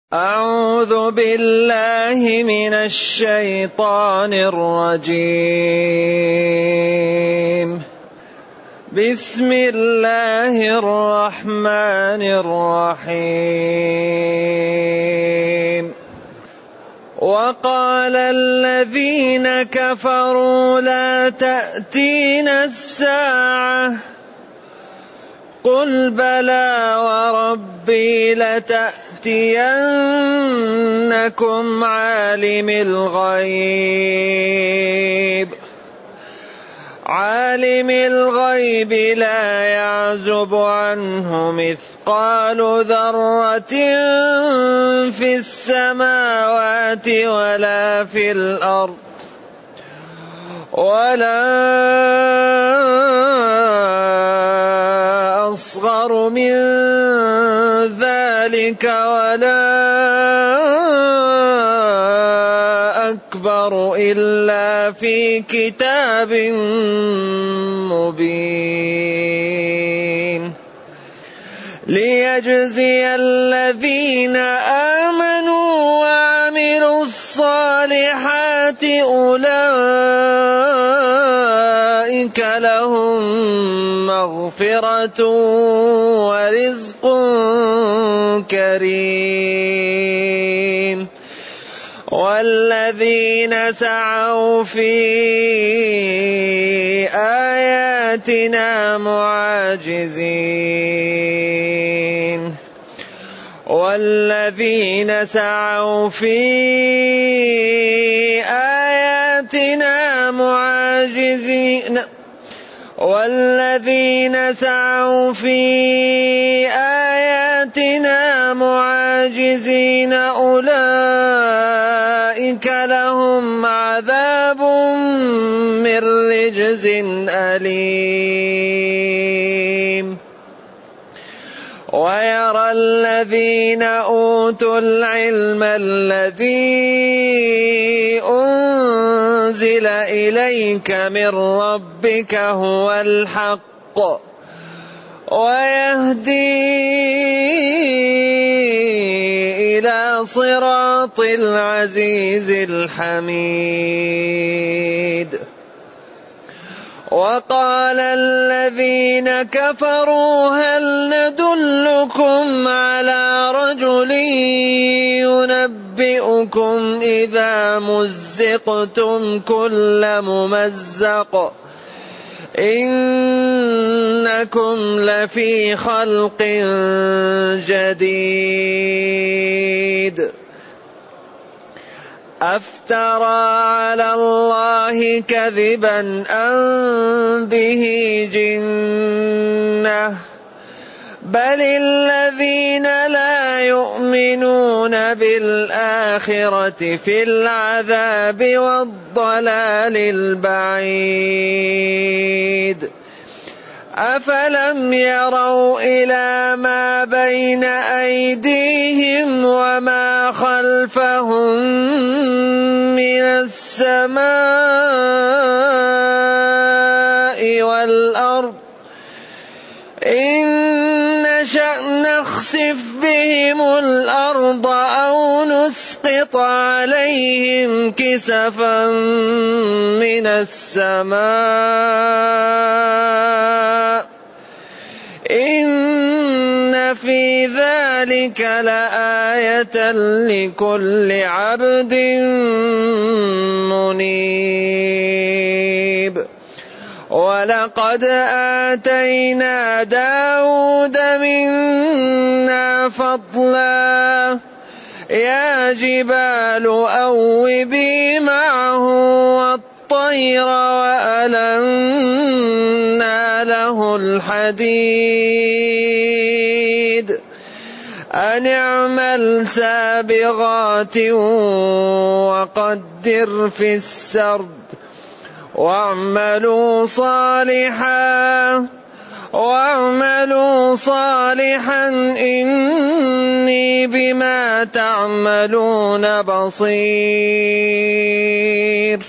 أعوذ بالله من الشيطان الرجيم. بسم الله الرحمن الرحيم. وقال الذين كفروا لا تأتينا الساعة قل بلى وربي لتأتينكم عالم الغيب لا يعزب عنه مثقال ذرة في السماوات ولا في الأرض ولا أصغر من ذلك ولا أكبر إلا في كتاب مبين ليجزي الذين آمنوا وعملوا الصالحات أولئك لهم مغفرة ورزق كريم والذين سعوا في آياتنا معاجزين والذين سعوا في آياتنا معاجزين أولئك لهم عذاب من رجز أليم ويرى الذين أوتوا العلم الذي أنزل إليك من ربك هو الحق ويهدي إلى صراط العزيز الحميد وقال الذين كفروا هل ندلكم على رجل ينبئكم إذا مزقتم كل ممزق إنكم لفي خلق جديد أفترى على الله كذبا أم به جنة بل الذين لا يؤمنون بالآخرة في العذاب والضلال البعيد أفلم يروا إلى ما بين أيديهم وما خلفهم من السماء والأرض إن نشأ نخسف بهم الأرض أو نسقط عليهم كسفا من السماء إن في ذلك لآية لكل عبد منيب ولقد آتينا داود منا فضلا يا جبال أوبي معه والطير وألنا له الحديد أن اعمل سابغات وقدر في السرد واعملوا صالحا إني بما تعملون بصير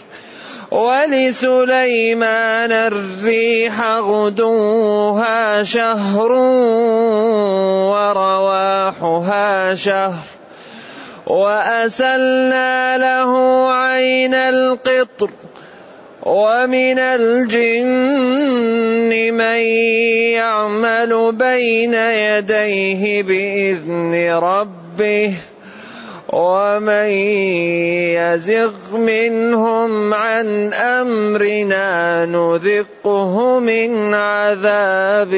ولسليمان الريح غدوها شهر ورواحها شهر وأسلنا له عين القطر ومن الجن من يعمل بين يديه بإذن ربه ومن يزغ منهم عن أمرنا نذقه من عذاب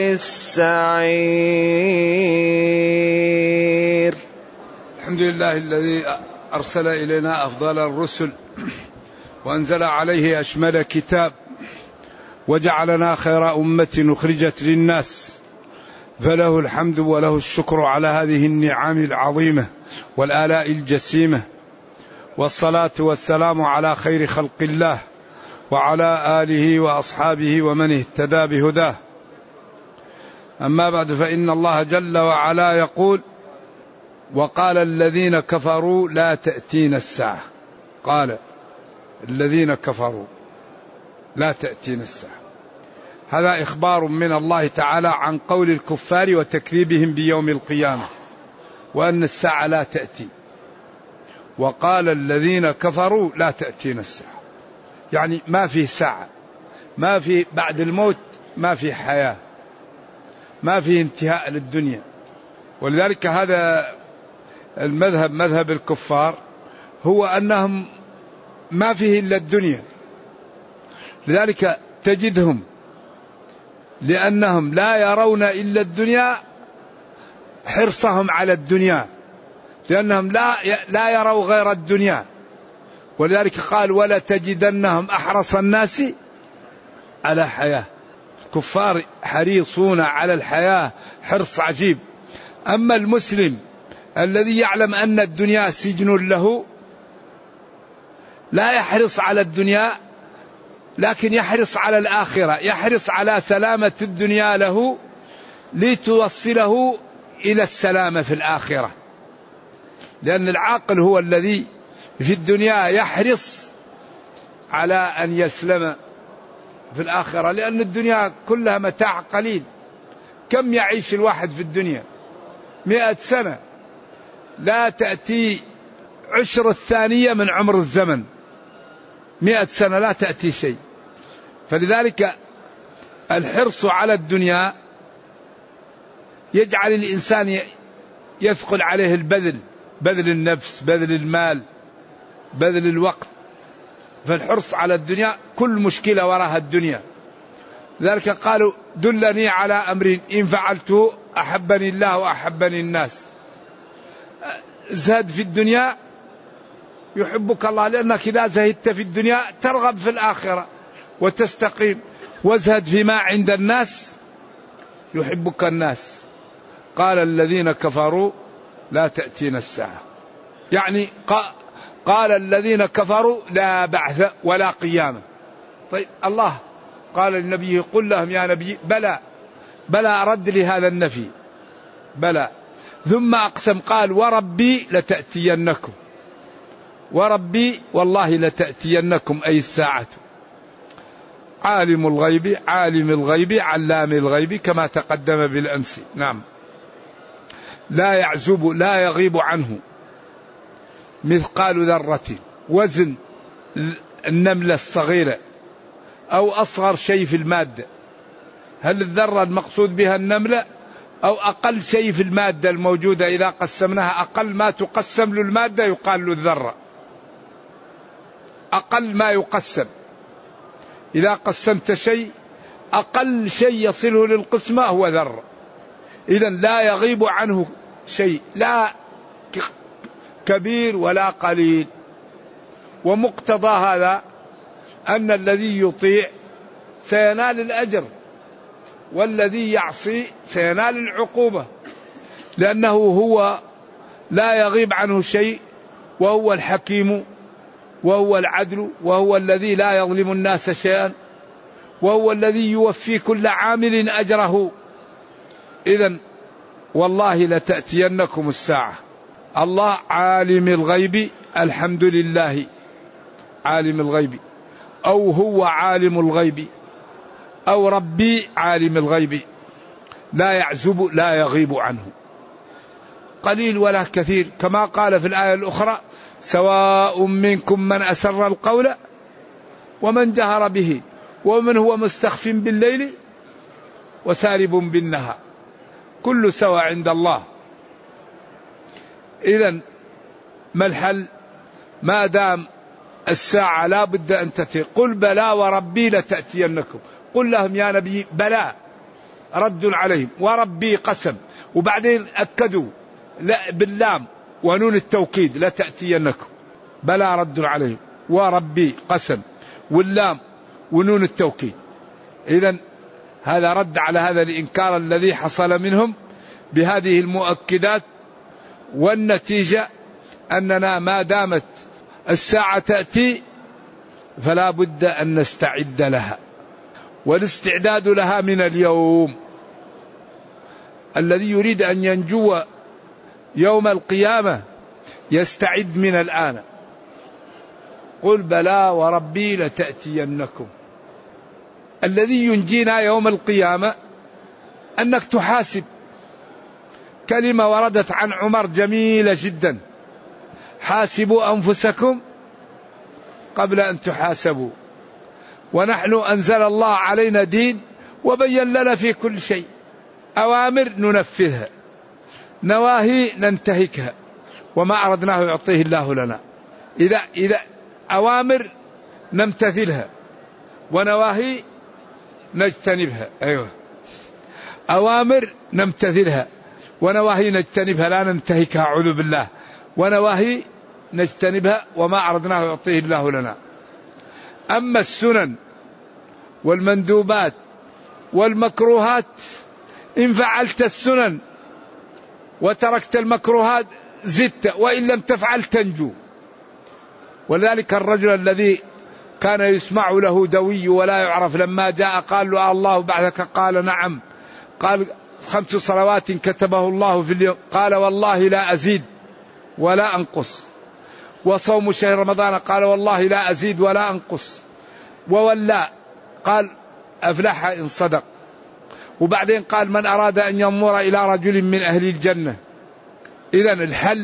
السعير. الحمد لله الذي أرسل إلينا أفضل الرسل وأنزل عليه أشمل كتاب وجعلنا خير أمة أخرجت للناس، فله الحمد وله الشكر على هذه النعم العظيمة والآلاء الجسيمة، والصلاة والسلام على خير خلق الله وعلى آله وأصحابه ومن اهتدى بهداه. أما بعد، فإن الله جل وعلا يقول: وقال الذين كفروا لا تأتينا الساعة. قال الذين كفروا لا تأتينا الساعة، هذا إخبار من الله تعالى عن قول الكفار وتكذيبهم بيوم القيامة وأن الساعة لا تأتي. وقال الذين كفروا لا تأتينا الساعة، يعني ما في ساعة، ما في بعد الموت، ما في حياة، ما في انتهاء للدنيا. ولذلك هذا المذهب، مذهب الكفار، هو أنهم ما فيه إلا الدنيا. لذلك تجدهم لأنهم لا يرون إلا الدنيا حرصهم على الدنيا، لأنهم لا يروا غير الدنيا. ولذلك قال: ولا تجدنهم أحرص الناس على حياة. الكفار حريصون على الحياة حرص عجيب. أما المسلم الذي يعلم أن الدنيا سجن له لا يحرص على الدنيا، لكن يحرص على الآخرة، يحرص على سلامة الدنيا له لتوصله إلى السلامة في الآخرة. لأن العاقل هو الذي في الدنيا يحرص على أن يسلم في الآخرة، لأن الدنيا كلها متاع قليل. كم يعيش الواحد في الدنيا؟ 100 سنة، لا تأتي 10 الثانية من عمر الزمن. 100 سنة لا تأتي شيء. فلذلك الحرص على الدنيا يجعل الإنسان يثقل عليه البذل، بذل النفس، بذل المال، بذل الوقت. فالحرص على الدنيا كل مشكلة وراها الدنيا. لذلك قالوا: دلني على أمر إن فعلته أحبني الله وأحبني الناس. زهد في الدنيا يحبك الله، لأنك إذا زهدت في الدنيا ترغب في الآخرة وتستقيم. وازهد فيما عند الناس يحبك الناس. قال الذين كفروا لا تأتينا الساعة، يعني قال الذين كفروا لا بعث ولا قيامة. طيب الله قال للنبي: قل لهم يا نبي بلى رد لهذا النفي، بلى. ثم أقسم قال: وربي لتأتينكم، وربي والله لتأتينكم، أي الساعة. عالم الغيب، عالم الغيب، علام الغيب، كما تقدم بالأمس. نعم. لا يعزب، لا يغيب عنه مثقال ذرة، وزن النملة الصغيرة أو أصغر شيء في المادة. هل الذرة المقصود بها النملة أو أقل شيء في المادة الموجودة؟ إذا قسمناها أقل ما تقسم له المادة يقال له الذرة، أقل ما يقسم. إذا قسمت شيء أقل شيء يصله للقسمة هو ذرة. إذن لا يغيب عنه شيء، لا كبير ولا قليل. ومقتضى هذا أن الذي يطيع سينال الأجر، والذي يعصي سينال العقوبة، لأنه هو لا يغيب عنه شيء، وهو الحكيم، وهو العدل، وهو الذي لا يظلم الناس شيئا، وهو الذي يوفي كل عامل أجره. إذن والله لتأتينكم الساعة. الله عالم الغيب، الحمد لله عالم الغيب، أو هو عالم الغيب، أو ربي عالم الغيب، لا يعزب لا يغيب عنه. قليل ولا كثير، كما قال في الآية الأخرى سواء منكم من أسر القول ومن جهر به ومن هو مستخف بالليل وسارب بالنهار، كل سواء عند الله. إذن ما الحل ما دام الساعة لا بد أن تأتي؟ قل بلى وربي لتأتينكم. قل لهم يا نبي بلى، رد عليهم، وربي قسم، وبعدين أكدوا لا باللام ونون التوكيد لتأتينكم. بلى رد عليهم، وربي قسم، واللام ونون التوكيد. إذن هذا رد على هذا الإنكار الذي حصل منهم بهذه المؤكدات. والنتيجة أننا ما دامت الساعة تأتي فلا بد أن نستعد لها، والاستعداد لها من اليوم. الذي يريد أن ينجو يوم القيامة يستعد من الآن. قل بلى وربي لتأتينكم. الذي ينجينا يوم القيامة أنك تحاسب. كلمة وردت عن عمر جميلة جدا: حاسبوا أنفسكم قبل أن تحاسبوا. ونحن أنزل الله علينا دين وبين لنا في كل شيء، أوامر ننفذها، نواهي ننتهكها، وما أردناه يعطيه الله لنا. إذا أوامر نمتثلها ونواهي نجتنبها. أيوة، أوامر نمتثلها ونواهي نجتنبها، لا ننتهكها أعوذ بالله، ونواهي نجتنبها وما أردناه يعطيه الله لنا. أما السنن والمندوبات والمكروهات، إن فعلت السنن وتركت المكروهات زدت، وإن لم تفعل تنجو. ولذلك الرجل الذي كان يسمع له دوي ولا يعرف لما جاء قال له الله بعثك؟ قال نعم. قال 5 صلوات كتبه الله في اليوم. قال والله لا أزيد ولا أنقص. وصوم شهر رمضان؟ قال والله لا أزيد ولا أنقص. وولى قال أفلح إن صدق. وبعدين قال من أراد أن ينظر إلى رجل من أهل الجنة. إذن الحل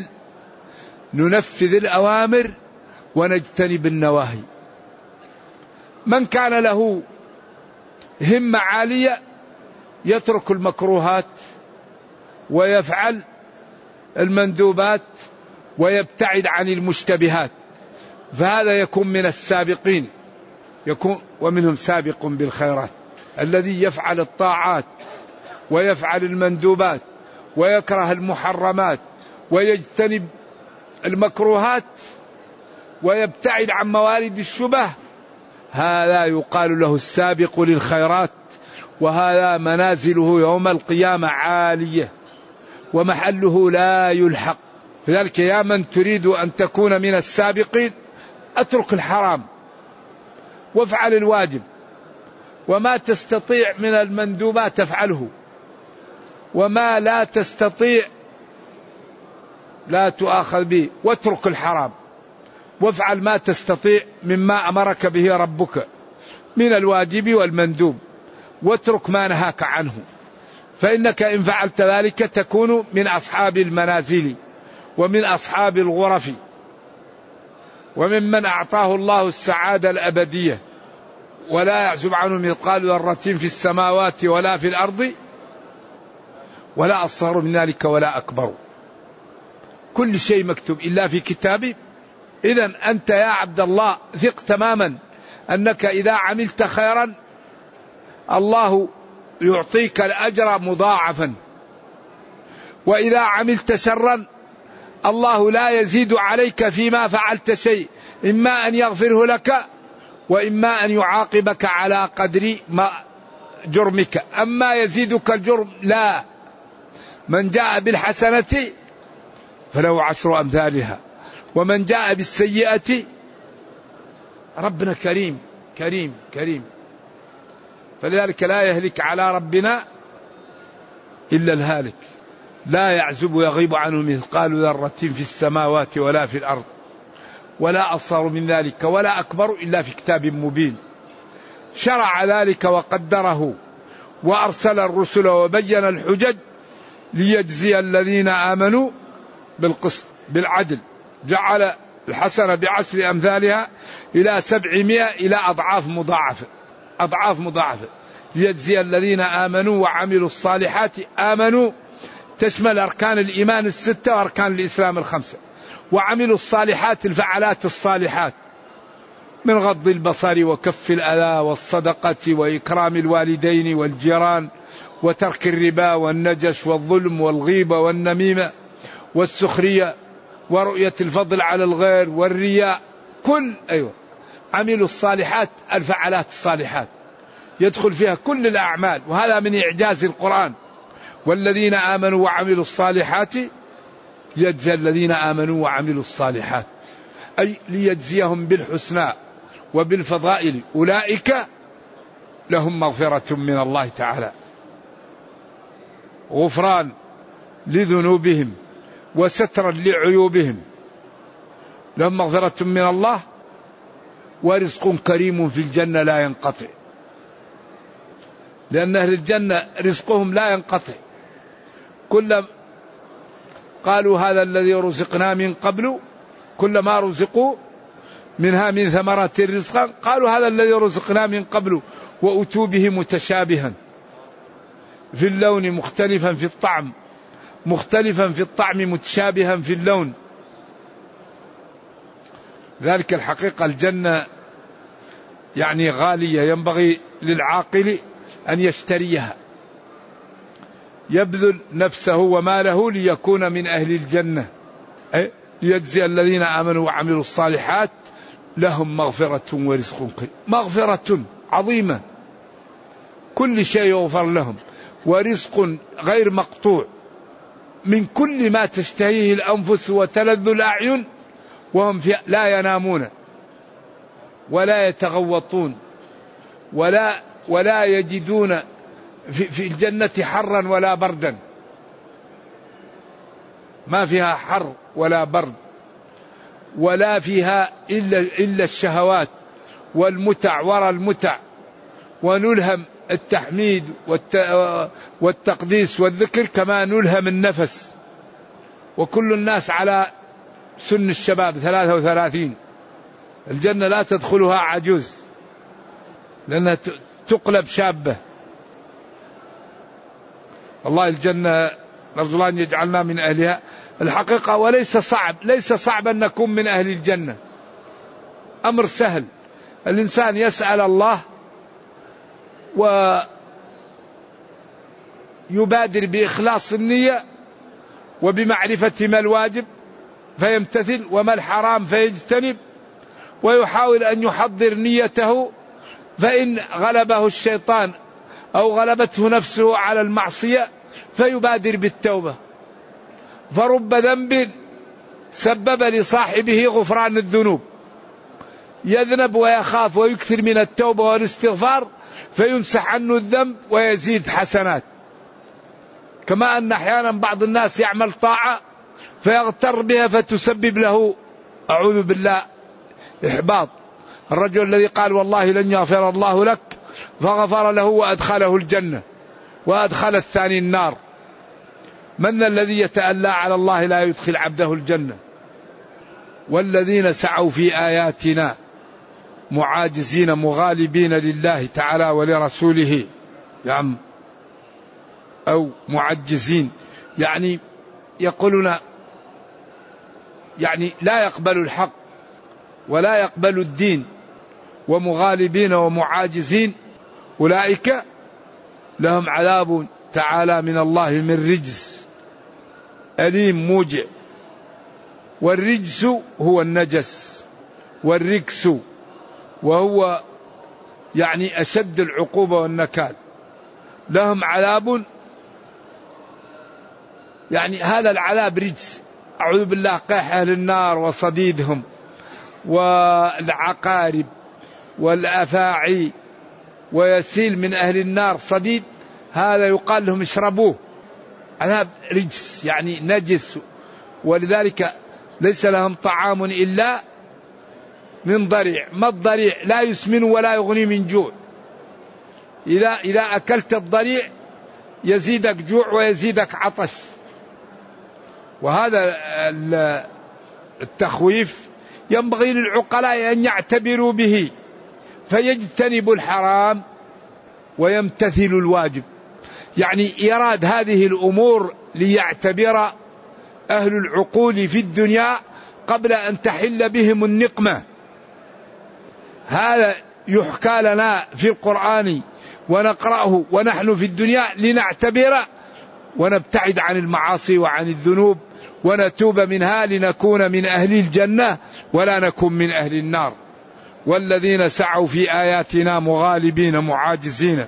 ننفذ الأوامر ونجتنب النواهي. من كان له همة عالية يترك المكروهات ويفعل المندوبات ويبتعد عن المشتبهات، فهذا يكون من السابقين، يكون ومنهم سابق بالخيرات. الذي يفعل الطاعات ويفعل المندوبات ويكره المحرمات ويجتنب المكروهات ويبتعد عن موارد الشبه، هذا يقال له السابق للخيرات، وهذا منازله يوم القيامة عالية ومحله لا يلحق. لذلك يا من تريد أن تكون من السابقين اترك الحرام وافعل الواجب، وما تستطيع من المندوبات تفعله، وما لا تستطيع لا تؤاخذ به، واترك الحرام وافعل ما تستطيع مما أمرك به ربك من الواجب والمندوب، واترك ما نهاك عنه. فإنك إن فعلت ذلك تكون من أصحاب المنازل ومن أصحاب الغرف وممن أعطاه الله السعادة الأبدية، ولا يعزب عنه مثقال ذرة في السماوات ولا في الأرض ولا أصغر من ذلك ولا أكبر. كل شيء مكتوب إلا في كتاب. إذن أنت يا عبد الله ثق تماما أنك إذا عملت خيرا الله يعطيك الأجر مضاعفا، وإذا عملت شرا الله لا يزيد عليك فيما فعلت شيء، إما أن يغفره لك وإما أن يعاقبك على قدر ما جرمك. أما يزيدك الجرم لا. من جاء بالحسنة فله 10 أمثالها، ومن جاء بالسيئة، ربنا كريم كريم كريم. فلذلك لا يهلك على ربنا إلا الهالك، لا يعزب ويغيب عنه مثقال ذرة في السماوات ولا في الأرض ولا أصغر من ذلك ولا أكبر إلا في كتاب مبين. شرع ذلك وقدره وأرسل الرسل وبين الحجج ليجزي الذين آمنوا بالقسط بالعدل، جعل الحسنة ب10 أمثالها إلى 700 إلى أضعاف مضاعفة ليجزي الذين آمنوا وعملوا الصالحات. آمنوا تشمل أركان الإيمان 6 وأركان الإسلام 5، وعملوا الصالحات الفعلات الصالحات من غض البصر وكف الأذى والصدقة وإكرام الوالدين والجيران وترك الربا والنجش والظلم والغيبة والنميمة والسخرية ورؤية الفضل على الغير والرياء. عملوا الصالحات الفعلات الصالحات يدخل فيها كل الأعمال، وهذا من إعجاز القرآن. والذين آمنوا وعملوا الصالحات يجزي الذين آمنوا وعملوا الصالحات، أي ليجزيهم بالحسنى وبالفضائل. أولئك لهم مغفرة من الله تعالى، غفران لذنوبهم وسترا لعيوبهم، لهم مغفرة من الله ورزق كريم في الجنة لا ينقطع، لأن أهل الجنة رزقهم لا ينقطع. كل قالوا هذا الذي رزقنا من قبل، كلما رزقوا منها من ثمرات الرزق قالوا هذا الذي رزقنا من قبل، وأتوا به متشابها في اللون مختلفا في الطعم، متشابها في اللون. ذلك الحقيقة الجنة يعني غالية، ينبغي للعاقل أن يشتريها، يبذل نفسه وماله ليكون من أهل الجنة. ليجزي الذين آمنوا وعملوا الصالحات لهم مغفرة ورزق كريم. مغفرة عظيمة، كل شيء يغفر لهم، ورزق غير مقطوع من كل ما تشتهيه الأنفس وتلذ الأعين، وهم لا ينامون ولا يتغوطون ولا يجدون في الجنة حرا ولا بردا، ما فيها حر ولا برد، ولا فيها إلا الشهوات والمتع وراء المتع، ونلهم التحميد والتقديس والذكر كما نلهم النفس. وكل الناس على سن الشباب 33. الجنة لا تدخلها عجوز لأنها تقلب شابة. الله الجنة نرجو الله أن يجعلنا من أهلها الحقيقة. وليس صعب أن نكون من أهل الجنة، أمر سهل. الإنسان يسأل الله ويبادر بإخلاص النية وبمعرفة ما الواجب فيمتثل وما الحرام فيجتنب، ويحاول أن يحضر نيته، فإن غلبه الشيطان أو غلبته نفسه على المعصية فيبادر بالتوبة. فرب ذنب سبب لصاحبه غفران الذنوب، يذنب ويخاف ويكثر من التوبة والاستغفار فيمسح عنه الذنب ويزيد حسنات. كما أن أحيانا بعض الناس يعمل طاعة فيغتر بها فتسبب له أعوذ بالله إحباط. الرجل الذي قال والله لن يغفر الله لك فغفر له وأدخله الجنة وأدخل الثاني النار. من الذي يتألى على الله لا يدخل عبده الجنة؟ والذين سعوا في آياتنا معاجزين مغالبين لله تعالى ولرسوله أو معجزين، يعني يقولون يعني لا يقبل الحق ولا يقبل الدين، ومغالبين ومعاجزين، أولئك لهم عذاب تعالى من الله من رجس أليم موجع. والرجس هو النجس والركس، وهو يعني أشد العقوبة والنكال. لهم عذاب، يعني هذا العذاب رجس، أعوذ بالله، قيح أهل النار وصديدهم والعقارب والأفاعي، ويسيل من أهل النار صديد، هذا يقال لهم اشربوه. عذاب رجس يعني نجس، ولذلك ليس لهم طعام إلا من ضريع. ما الضريع؟ لا يسمن ولا يغني من جوع. إذا أكلت الضريع يزيدك جوع ويزيدك عطش. وهذا التخويف ينبغي للعقلاء أن يعتبروا به فيجتنبوا الحرام ويمتثلوا الواجب. يعني يراد هذه الأمور ليعتبر أهل العقول في الدنيا قبل أن تحل بهم النقمة. هذا يحكى لنا في القرآن ونقرأه ونحن في الدنيا لنعتبر ونبتعد عن المعاصي وعن الذنوب ونتوب منها لنكون من أهل الجنة ولا نكون من أهل النار. والذين سعوا في آياتنا مغالبين معاجزين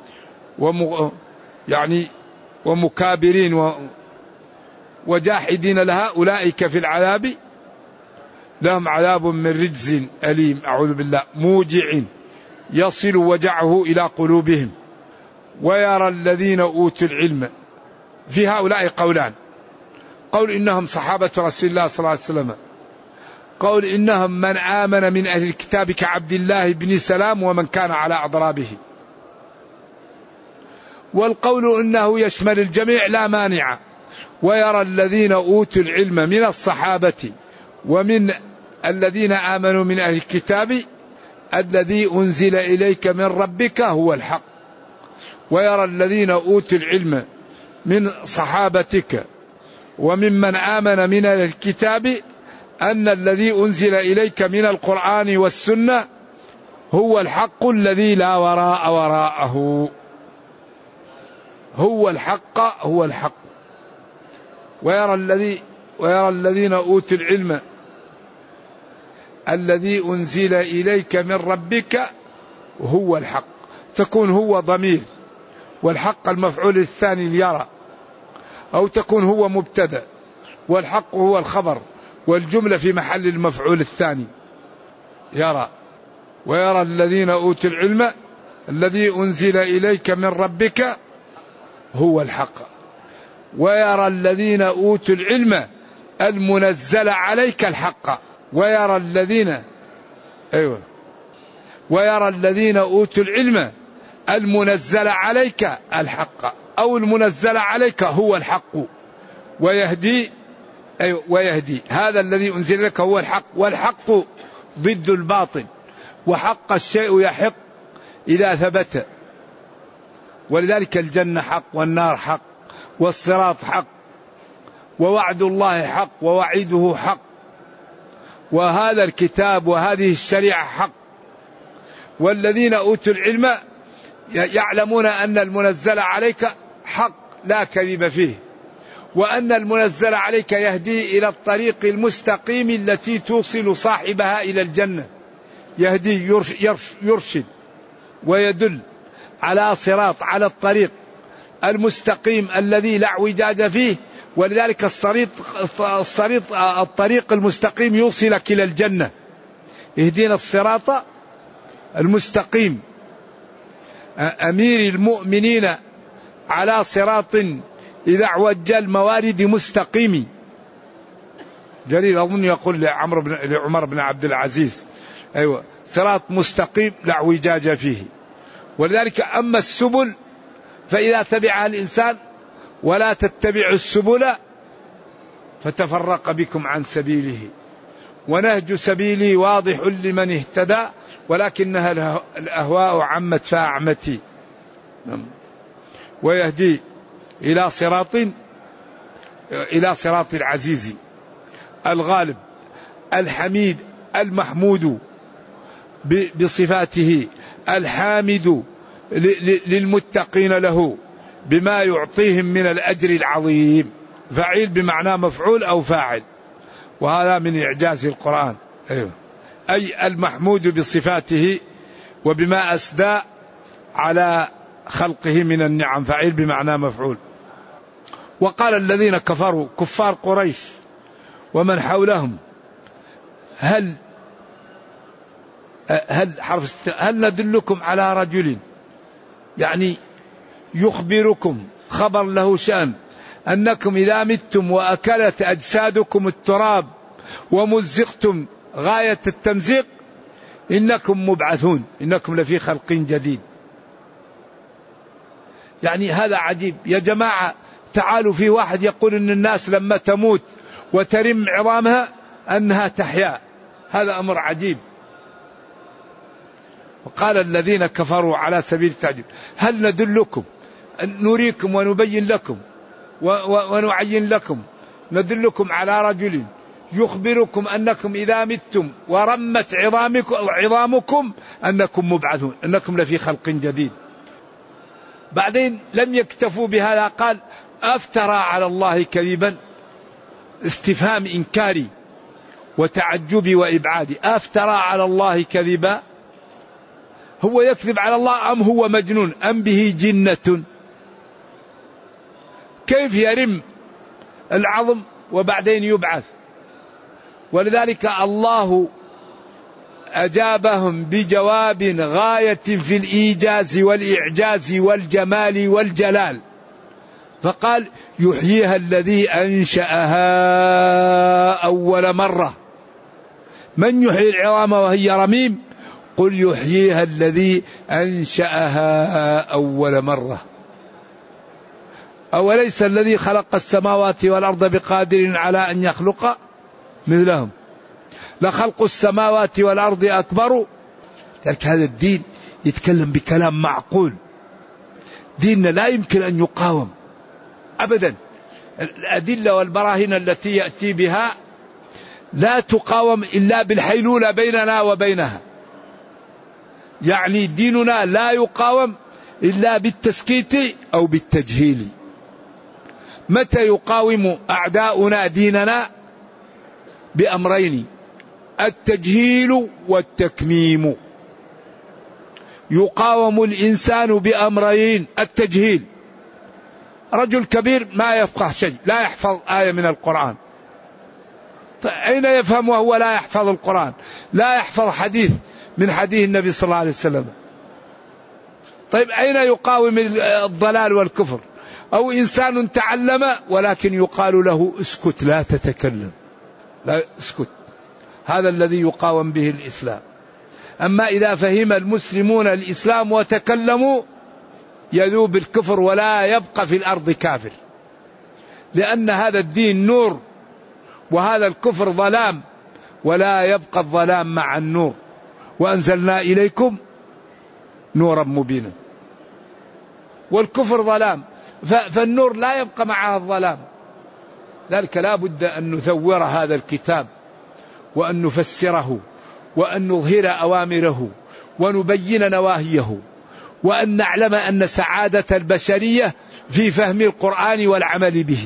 ومكابرين وجاحدين لها أولئك في العذاب لهم عذاب من رجز أليم، أعوذ بالله، موجع يصل وجعه إلى قلوبهم. ويرى الذين أوتوا العلم، في هؤلاء قولان: قول إنهم صحابة رسول الله صلى الله عليه وسلم، قول إنهم من آمن من أهل الكتاب كعبد الله بن سلام ومن كان على أضرابه. والقول إنه يشمل الجميع لا مانع. ويرى الذين أوتوا العلم من الصحابة ومن الذين آمنوا من أهل الكتاب الذي أنزل إليك من ربك هو الحق. ويرى الذين أوتوا العلم من صحابتك وممن آمن من أهل الكتاب أن الذي أنزل إليك من القرآن والسنة هو الحق الذي لا وراء وراءه. هو الحق، هو الحق. ويرى الذين أوتوا العلم الذي أنزل إليك من ربك هو الحق، تكون هو ضمير والحق المفعول الثاني ليرى، أو تكون هو مبتدأ والحق هو الخبر والجملة في محل المفعول الثاني يرى. ويرى الذين أوتوا العلم الذي أنزل إليك من ربك هو الحق. ويرى الذين أوتوا العلم المنزل عليك الحق. ويرى الذين أوتوا العلم المنزل عليك الحق، أو المنزل عليك هو الحق. ويهدي هذا الذي أنزل لك هو الحق، والحق ضد الباطل، وحق الشيء يحق إذا ثبت. ولذلك الجنة حق والنار حق والصراط حق ووعد الله حق ووعيده حق، وهذا الكتاب وهذه الشريعة حق. والذين أوتوا العلم يعلمون أن المنزل عليك حق لا كذب فيه، وأن المنزل عليك يهدي إلى الطريق المستقيم التي توصل صاحبها إلى الجنة. يهدي يرشد ويدل على صراط، على الطريق المستقيم الذي لا اعوجاج فيه. ولذلك الطريق المستقيم يوصلك إلى الجنة. اهدنا الصراط المستقيم. أمير المؤمنين على صراط إذا اعوج الموارد مستقيم. جرير أظن يقول لعمر بن عبد العزيز أيوة صراط مستقيم لا اعوجاج فيه. ولذلك أما السبل فإذا تبعها الإنسان ولا تتبعوا السبل فتفرق بكم عن سبيله ونهج سبيلي واضح لمن اهتدى ولكنها الأهواء عمت فأعمتي. ويهدي إلى صراط العزيز الغالب الحميد المحمود بصفاته الحامد للمتقين له بما يعطيهم من الأجر العظيم. فعيل بمعنى مفعول أو فاعل، وهذا من إعجاز القرآن. أيوه. أي المحمود بصفاته وبما أسدى على خلقه من النعم، فعيل بمعنى مفعول. وقال الذين كفروا كفار قريش ومن حولهم هل ندلكم على رجل يعني يخبركم خبر له شأن أنكم إذا متم وأكلت أجسادكم التراب ومزقتم غاية التمزيق إنكم مبعثون، إنكم لفي خلق جديد. يعني هذا عجيب يا جماعة، تعالوا في واحد يقول إن الناس لما تموت وترم عظامها أنها تحيا، هذا أمر عجيب. وقال الذين كفروا على سبيل التعجيل هل ندلكم نريكم ونبين لكم ونعين لكم، ندلكم على رجل يخبركم أنكم إذا متم ورمت عظامكم أنكم مبعثون، أنكم لفي خلق جديد. بعدين لم يكتفوا بهذا، قال أفترى على الله كذبا، استفهام إنكاري وتعجب وإبعاد. أفترى على الله كذبا، هو يكذب على الله أم هو مجنون أم به جنة؟ كيف يرم العظم وبعدين يبعث؟ ولذلك الله أجابهم بجواب غاية في الإيجاز والإعجاز والجمال والجلال، فقال يحييها الذي أنشأها أول مرة. من يحيي العظام وهي رميم؟ قل يحييها الذي أنشأها أول مرة. أوليس الذي خلق السماوات والأرض بقادر على أن يخلق مثلهم، لخلق السماوات والأرض أكبر. لكن هذا الدين يتكلم بكلام معقول، ديننا لا يمكن أن يقاوم أبدا. الأدلة والبراهين التي يأتي بها لا تقاوم إلا بالحيلولة بيننا وبينها. يعني ديننا لا يقاوم إلا بالتسكيت أو بالتجهيل. متى يقاوم أعداؤنا ديننا؟ بأمرين: التجهيل والتكميم. يقاوم الإنسان بأمرين: التجهيل، رجل كبير ما يفقه شيء، لا يحفظ آية من القرآن، أين يفهم وهو لا يحفظ القرآن، لا يحفظ حديث من حديث النبي صلى الله عليه وسلم؟ طيب أين يقاوم الضلال والكفر؟ أو إنسان تعلم ولكن يقال له اسكت لا تتكلم، لا اسكت، هذا الذي يقاوم به الإسلام. أما إذا فهم المسلمون الإسلام وتكلموا يذوب الكفر ولا يبقى في الأرض كافر، لأن هذا الدين نور وهذا الكفر ظلام، ولا يبقى الظلام مع النور. وأنزلنا إليكم نورا مبينا، والكفر ظلام، فالنور لا يبقى معه الظلام. ذلك لا بد أن نثور هذا الكتاب وأن نفسره وأن نظهر أوامره ونبين نواهيه، وأن نعلم أن سعادة البشرية في فهم القرآن والعمل به.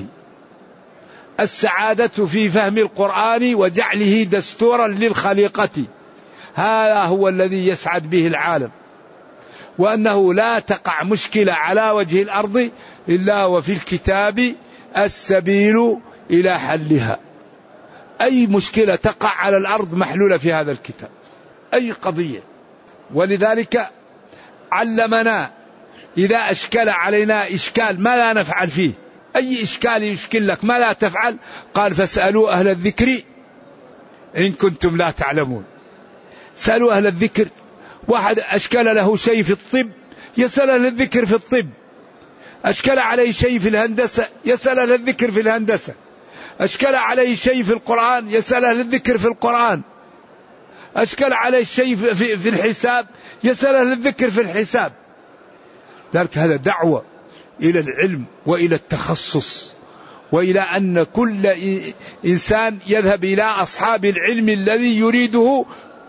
السعادة في فهم القرآن وجعله دستورا للخليقة، هذا هو الذي يسعد به العالم. وأنه لا تقع مشكلة على وجه الأرض إلا وفي الكتاب السبيل إلى حلها. أي مشكلة تقع على الأرض محلولة في هذا الكتاب، أي قضية. ولذلك علمنا إذا أشكل علينا إشكال ما لا نفعل فيه، أي إشكال يشكل لك ما لا تفعل، قال فاسألوا أهل الذكر إن كنتم لا تعلمون. سألوا أهل الذكر. واحد أشكل له شيء في الطب يسأل أهل الذكر في الطب، أشكل عليه شيء في الهندسة يسأل أهل الذكر في الهندسة، أشكل عليه شيء في القرآن يسأل أهل الذكر في القرآن، أشكل عليه شيء في الحساب يسأل أهل الذكر في الحساب. ذلك هذا دعوة إلى العلم وإلى التخصص، وإلى أن كل إنسان يذهب إلى أصحاب العلم الذي يريده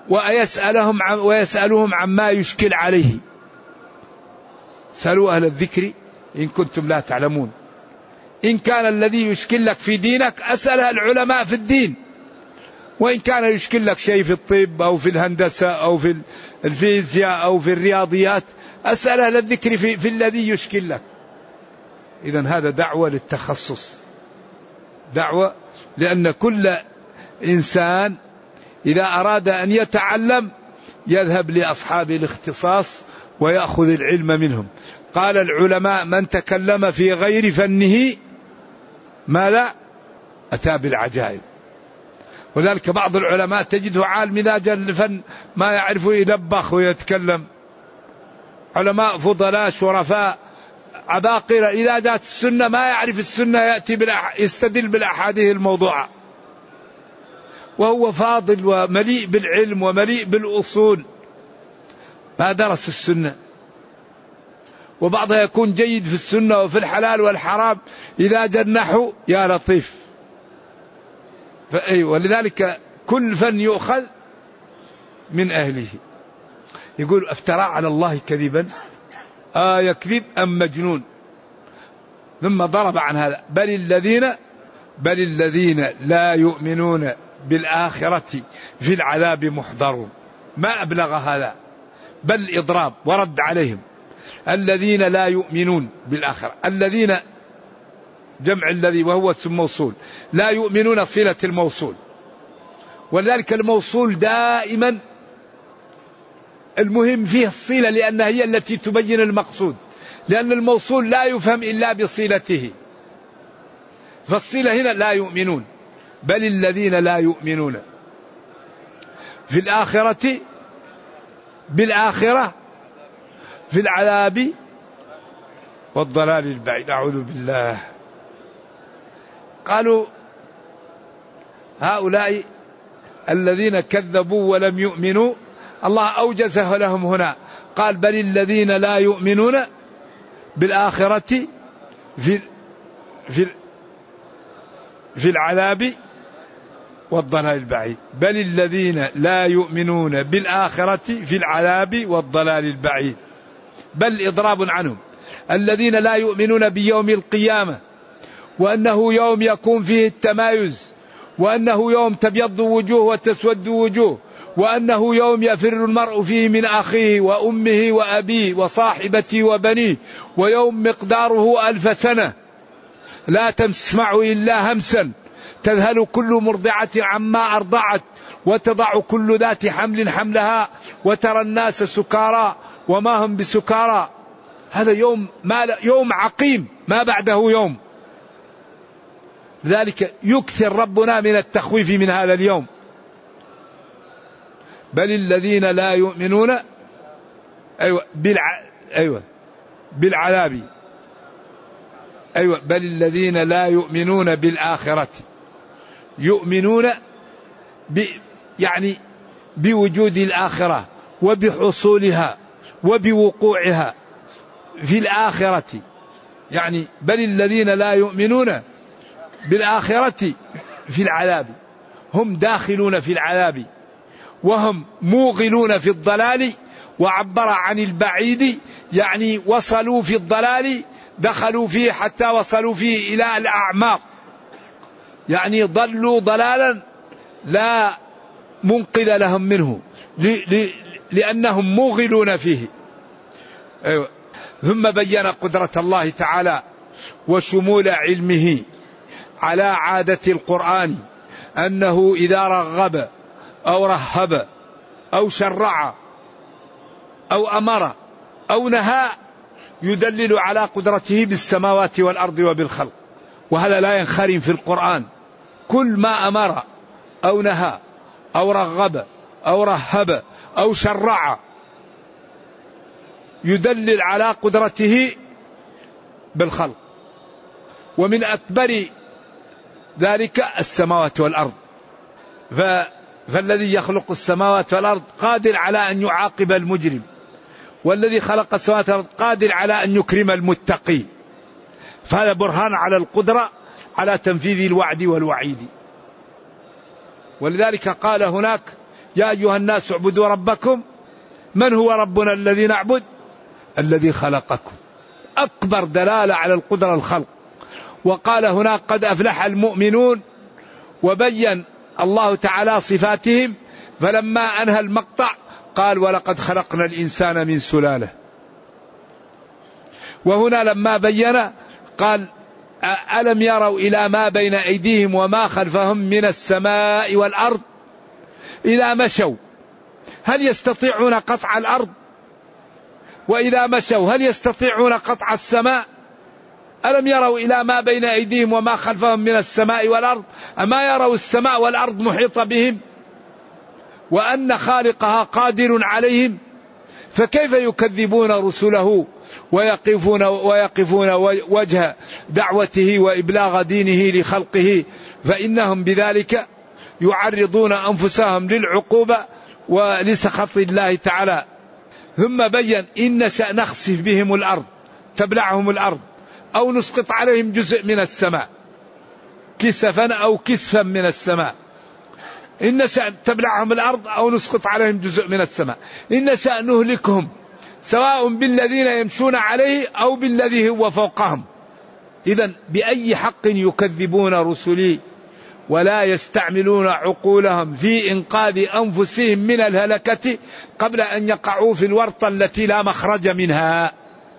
ويسألهم عما يشكل عليه. سألوا أهل الذكر إن كنتم لا تعلمون. إن كان الذي يشكل لك في دينك أسأل العلماء في الدين، وإن كان يشكل لك شيء في الطب أو في الهندسة أو في الفيزياء أو في الرياضيات أسأل أهل الذكر في الذي يشكل لك. إذن هذا دعوة للتخصص، دعوة، لأن كل إنسان إذا أراد أن يتعلم يذهب لأصحاب الاختصاص ويأخذ العلم منهم. قال العلماء من تكلم في غير فنه ما لا أتى بالعجائب. ولذلك بعض العلماء تجده عالم لاجا للفن ما يعرف يلبخ ويتكلم. علماء فضلاء شرفاء عباقرة إذا جاءت السنة ما يعرف السنة يأتي يستدل بالأحاديث الموضوعة، وهو فاضل ومليء بالعلم ومليء بالأصول، ما درس السنة. وبعضها يكون جيد في السنة وفي الحلال والحرام، إذا جنحوا يا لطيف. ولذلك كل فن يؤخذ من أهله. يقول افترى على الله كذبا يكذب أم مجنون. ثم ضرب عن هذا بل الذين لا يؤمنون بالآخرة في العذاب محضرون. ما أبلغ هذا، بل إضراب ورد عليهم. الذين لا يؤمنون بالآخرة، الذين جمع الذي وهو اسم موصول، لا يؤمنون صلة الموصول، ولذلك الموصول دائما المهم فيه الصلة، لأنها هي التي تبين المقصود، لأن الموصول لا يفهم إلا بصلته. فالصلة هنا لا يؤمنون، بل الذين لا يؤمنون في الآخرة بالآخرة في العذاب والضلال البعيد. أعوذ بالله. قالوا هؤلاء الذين كذبوا ولم يؤمنوا، الله أوجزه لهم هنا، قال بل الذين لا يؤمنون بالآخرة في العذاب والضلال البعيد. بل الذين لا يؤمنون بالآخرة في العذاب والضلال البعيد. بل إضراب عنهم. الذين لا يؤمنون بيوم القيامة، وأنه يوم يكون فيه التمايز، وأنه يوم تبيض وجوه وتسود وجوه، وأنه يوم يفر المرء فيه من أخيه وأمه وأبيه وصاحبته وبنيه، ويوم مقداره 1000 سنة لا تسمع إلا همسا، تذهل كل مرضعة عما أرضعت، وتضع كل ذات حمل حملها، وترى الناس سكارى وما هم بسكارى. هذا يوم عقيم ما بعده يوم. ذلك يكثر ربنا من التخويف من هذا اليوم. بل الذين لا يؤمنون بالعذاب. بل الذين لا يؤمنون بالآخرة، يؤمنون يعني بوجود الآخرة وبحصولها وبوقوعها في الآخرة. يعني بل الذين لا يؤمنون بالآخرة في العذاب، هم داخلون في العذاب وهم موغلون في الضلال. وعبر عن البعيد يعني وصلوا في الضلال، دخلوا فيه حتى وصلوا فيه إلى الأعماق، يعني ضلوا ضلالا لا منقذ لهم منه لأنهم موغلون فيه. ثم بين قدرة الله تعالى وشمول علمه على عادة القرآن، أنه إذا رغب أو رهب أو شرع أو أمر أو نهى يدلل على قدرته بالسماوات والأرض وبالخلق. وهذا لا ينخرم في القرآن. كل ما أمر أو نهى أو رغب أو رهب أو شرع يدلل على قدرته بالخلق. ومن أكبر ذلك السماوات والأرض. فالذي يخلق السماوات والأرض قادر على أن يعاقب المجرم، والذي خلق السماوات والأرض قادر على أن يكرم المتقي. فهذا برهان على القدرة على تنفيذ الوعد والوعيد. ولذلك قال هناك يا أيها الناس اعبدوا ربكم. من هو ربنا الذي نعبد؟ الذي خلقكم. أكبر دلالة على القدرة الخلق. وقال هناك قد أفلح المؤمنون، وبين الله تعالى صفاتهم، فلما أنهى المقطع قال ولقد خلقنا الإنسان من سلالة. وهنا لما بين قال ألم يروا إلى ما بين أيديهم وما خلفهم من السماء والأرض إذا مشوا هل يستطيعون قطع الأرض؟ وإذا مشوا هل يستطيعون قطع السماء؟ ألم يروا إلى ما بين أيديهم وما خلفهم من السماء والأرض؟ أما يروا السماء والأرض محيطة بهم، وأن خالقها قادر عليهم. فكيف يكذبون رسله ويقفون وجه دعوته وإبلاغ دينه لخلقه، فإنهم بذلك يعرضون أنفسهم للعقوبة ولسخط الله تعالى. ثم بين إن نشأ نخسف بهم الأرض تبلعهم الأرض أو نسقط عليهم جزء من السماء، كسفا أو كسفا من السماء. إن نشأ تبلعهم الأرض أو نسقط عليهم جزء من السماء. إن نشأ نهلكهم سواء بالذين يمشون عليه أو بالذي هو فوقهم. إذن بأي حق يكذبون رسلي ولا يستعملون عقولهم في إنقاذ أنفسهم من الهلكة قبل أن يقعوا في الورطة التي لا مخرج منها.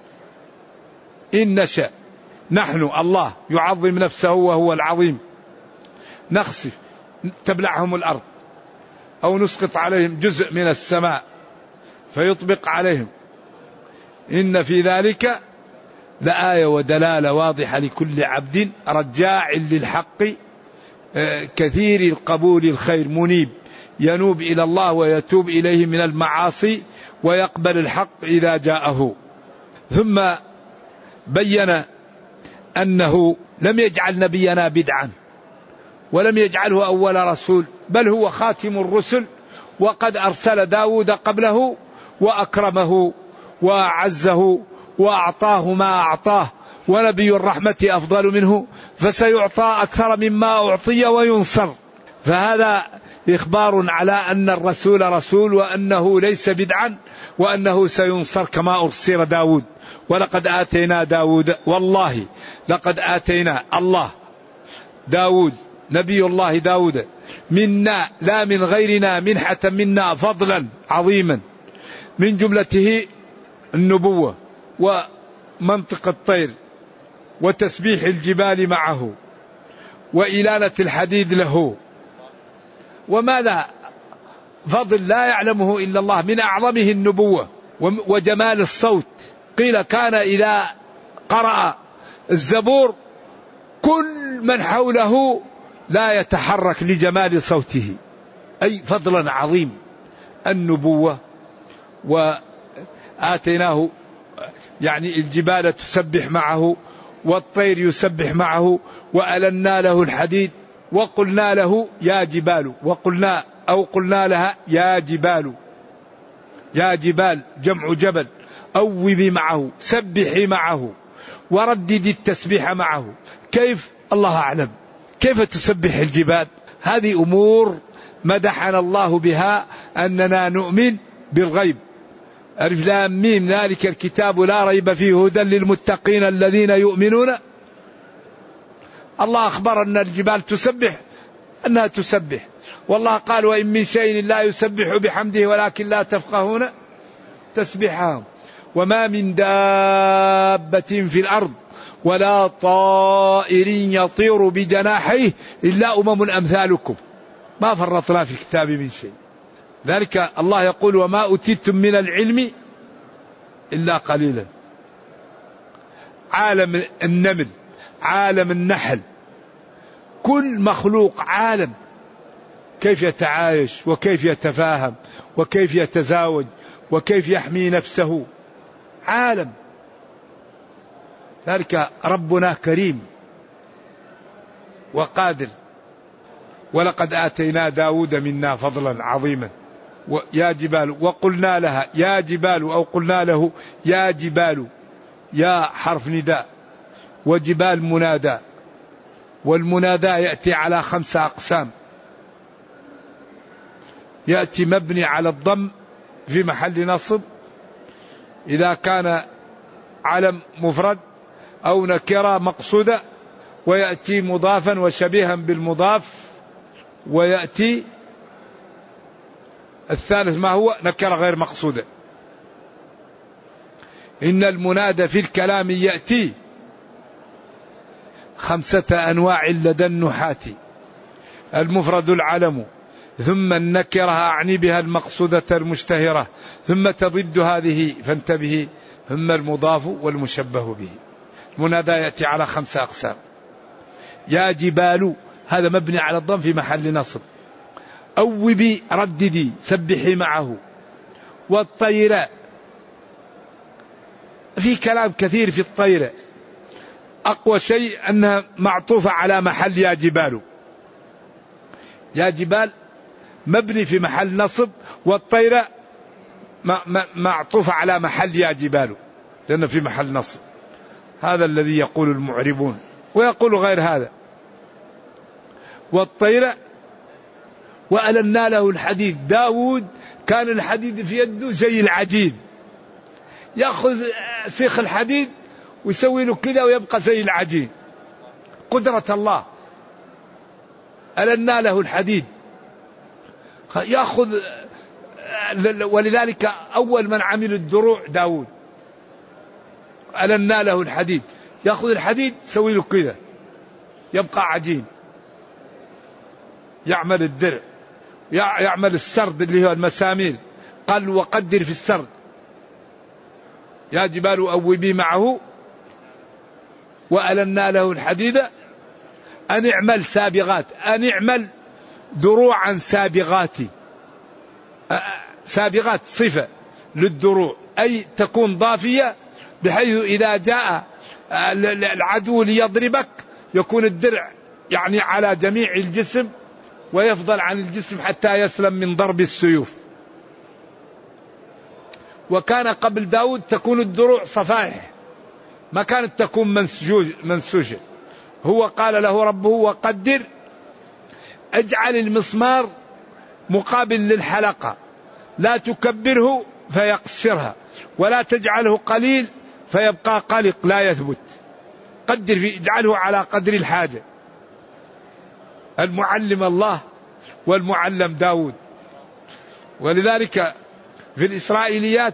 إن نشأ، نحن الله يعظم نفسه وهو العظيم، نخسف تبلعهم الأرض أو نسقط عليهم جزء من السماء فيطبق عليهم. إن في ذلك لآية ودلالة واضحة لكل عبد رجاع للحق كثير القبول الخير منيب، ينوب إلى الله ويتوب إليه من المعاصي ويقبل الحق إذا جاءه. ثم بين أنه لم يجعل نبينا بدعا ولم يجعله أول رسول، بل هو خاتم الرسل، وقد أرسل داود قبله وأكرمه وأعزه وأعطاه ما أعطاه، ونبي الرحمة أفضل منه، فسيعطى أكثر مما أعطي وينصر. فهذا إخبار على أن الرسول رسول وأنه ليس بدعا وأنه سينصر كما أرسل داود. ولقد آتينا داود، والله لقد آتينا الله داود نبي الله داود منا لا من غيرنا منحة منا فضلا عظيما، من جملته النبوة ومنطق الطير وتسبيح الجبال معه وإلالة الحديد له. وماذا فضل لا يعلمه إلا الله، من أعظمه النبوة وجمال الصوت. قيل كان إذا قرأ الزبور كل من حوله لا يتحرك لجمال صوته، أي فضلا عظيم. النبوة، وآتيناه يعني الجبال تسبح معه والطير يسبح معه، وألنا له الحديد وقلنا له يا جبال، وقلنا أو قلنا لها يا جبال، يا جبال جمع جبل، أوبي معه، سبحي معه، وردد التسبيح معه. كيف؟ الله أعلم كيف تسبح الجبال. هذه أمور مدحنا الله بها أننا نؤمن بالغيب. ألف لام ميم ذلك الكتاب لا ريب فيه هدى للمتقين الذين يؤمنون. الله أخبر أن الجبال تسبح، أنها تسبح، والله قال وإن من شيء لا يسبح بحمده ولكن لا تفقهون تسبحهم. وما من دابة في الأرض ولا طائر يطير بجناحيه إلا أمم أمثالكم ما فرطنا في الكتاب من شيء. ذلك الله يقول وما أوتيتم من العلم إلا قليلا. عالم النمل، عالم النحل، كل مخلوق عالم كيف يتعايش وكيف يتفاهم وكيف يتزاوج وكيف يحمي نفسه، عالم. ذلك ربنا كريم وقادر. ولقد آتينا داود منا فضلا عظيما. يا جبال وقلنا لها يا جبال، أو قلنا له يا جبال، يا حرف نداء وجبال منادى، والمنادى يأتي على 5 أقسام. يأتي مبني على الضم في محل نصب إذا كان علم مفرد أو نكرة مقصودة، ويأتي مضافا وشبيها بالمضاف، ويأتي الثالث ما هو نكرة غير مقصودة. إن المنادى في الكلام يأتي 5 أنواع لدى النحاة: المفرد العلم، ثم النكرة أعني بها المقصودة المشتهرة، ثم تضد هذه فانتبه، ثم المضاف والمشبه به. المنادى يأتي على 5 أقسام. يا جبال هذا مبني على الضم في محل نصب. أوبي رددي سبحي معه. والطير في كلام كثير في الطيرة. أقوى شيء أنها معطوفة على محل يا جبال. يا جبال مبني في محل نصب، والطيرة معطوفة على محل يا جبال لأنه في محل نصب. هذا الذي يقول المعربون، ويقول غير هذا. والطيرة وألنا له الحديد. داود كان الحديد في يده زي العجين، يأخذ سيخ الحديد ويسوي له كذا ويبقى زي العجين. قدرة الله. ألنا له الحديد يأخذ. ولذلك أول من عمل الدروع داود. ألنا له الحديد، يأخذ الحديد يسوي له كذا يبقى عجين. يعمل الدرع، يعمل السرد اللي هو المسامير. قال وقدر في السرد. يا جبال أوبي معه وألنا له الحديد أن اعمل سابغات، أن اعمل دروعا سابغات. سابغات صفة للدروع، أي تكون ضافية بحيث إذا جاء العدو ليضربك يكون الدرع يعني على جميع الجسم ويفضل عن الجسم حتى يسلم من ضرب السيوف. وكان قبل داود تكون الدروع صفائح، ما كانت تكون منسوجة. هو قال له ربه وقدر، اجعل المسمار مقابل للحلقة، لا تكبره فيقصرها، ولا تجعله قليل فيبقى قلق لا يثبت. قدر فيه، اجعله على قدر الحاجة. المعلم الله والمعلم داود. ولذلك في الإسرائيليات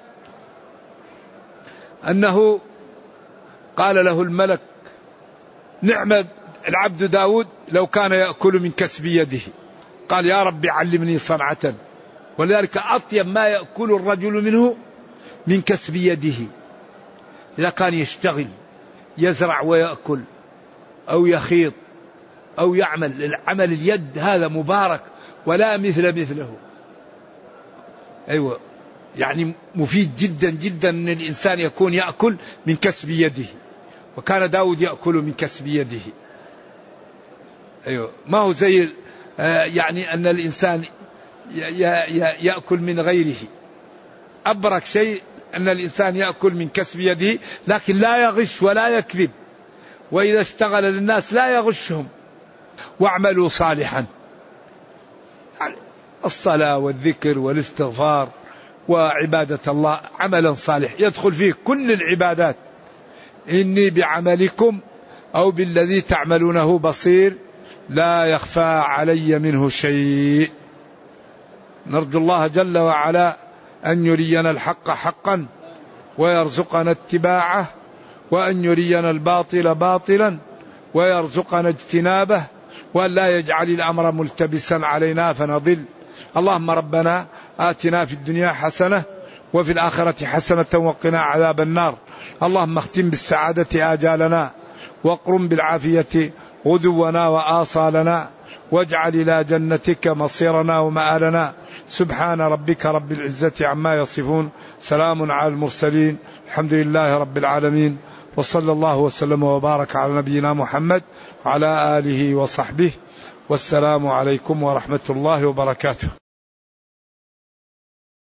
أنه قال له الملك نعم العبد داود لو كان يأكل من كسب يده. قال يا رب علمني صنعة. ولذلك أطيب ما يأكل الرجل منه من كسب يده. إذا كان يشتغل يزرع ويأكل أو يخيط أو يعمل العمل اليد، هذا مبارك ولا مثله. أيوة، يعني مفيد جدا جدا أن الإنسان يكون يأكل من كسب يده. وكان داود يأكل من كسب يده. أيوة، ما هو زي يعني أن الإنسان يأكل من غيره. أبرك شيء أن الإنسان يأكل من كسب يده، لكن لا يغش ولا يكذب. وإذا اشتغل للناس لا يغشهم. واعملوا صالحا، يعني الصلاة والذكر والاستغفار وعبادة الله عملا صالح يدخل فيه كل العبادات. إني بعملكم أو بالذي تعملونه بصير لا يخفى علي منه شيء. نرجو الله جل وعلا أن يرينا الحق حقا ويرزقنا اتباعه، وأن يرينا الباطل باطلا ويرزقنا اجتنابه، وأن لا يجعل الأمر ملتبسا علينا فنضل. اللهم ربنا آتنا في الدنيا حسنة وفي الآخرة حسنة وقنا عذاب النار. اللهم اختم بالسعادة آجالنا، واقرم بالعافية غدونا وآصالنا، واجعل إلى جنتك مصيرنا ومآلنا. سبحان ربك رب العزة عما يصفون، سلام على المرسلين، الحمد لله رب العالمين، وصلى الله وسلم وبارك على نبينا محمد وعلى آله وصحبه، والسلام عليكم ورحمة الله وبركاته.